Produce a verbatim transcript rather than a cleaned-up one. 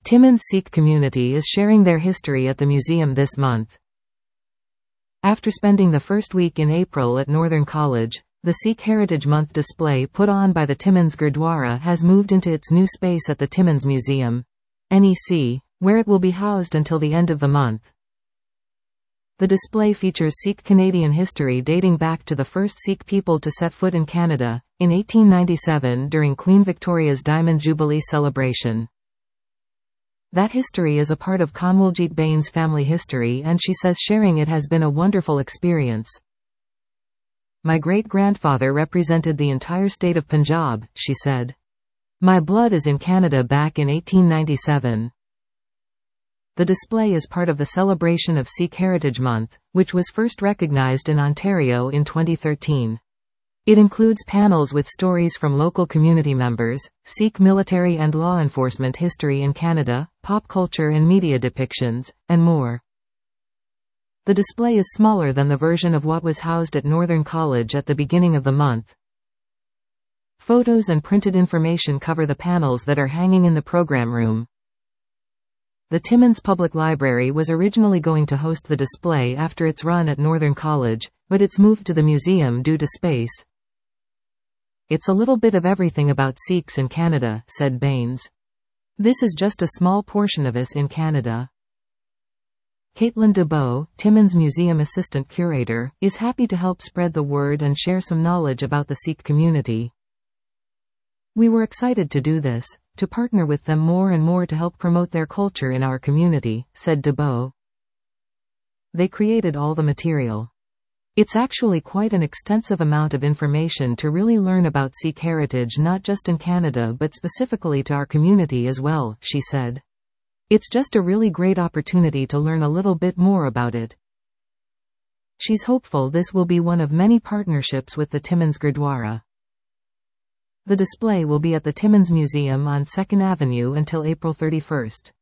Timmins Sikh community is sharing their history at the museum this month. After spending the first week in April at Northern College, the Sikh Heritage Month display put on by the Timmins Gurdwara has moved into its new space at the Timmins Museum, N E C, where it will be housed until the end of the month. The display features Sikh Canadian history dating back to the first Sikh people to set foot in Canada, in eighteen ninety-seven during Queen Victoria's Diamond Jubilee celebration. That history is a part of Kanwaljit Bain's family history, and she says sharing it has been a wonderful experience. My great-grandfather represented the entire state of Punjab, she said. My blood is in Canada back in eighteen ninety-seven. The display is part of the celebration of Sikh Heritage Month, which was first recognized in Ontario in twenty thirteen. It includes panels with stories from local community members, Sikh military and law enforcement history in Canada, pop culture and media depictions, and more. The display is smaller than the version of what was housed at Northern College at the beginning of the month. Photos and printed information cover the panels that are hanging in the program room. The Timmins Public Library was originally going to host the display after its run at Northern College, but it's moved to the museum due to space. It's a little bit of everything about Sikhs in Canada, said Bains. This is just a small portion of us in Canada. Caitlin DeBow, Timmins Museum Assistant Curator, is happy to help spread the word and share some knowledge about the Sikh community. We were excited to do this, to partner with them more and more to help promote their culture in our community, said DeBow. They created all the material. It's actually quite an extensive amount of information to really learn about Sikh heritage, not just in Canada but specifically to our community as well, she said. It's just a really great opportunity to learn a little bit more about it. She's hopeful this will be one of many partnerships with the Timmins Gurdwara. The display will be at the Timmins Museum on second Avenue until April thirty-first.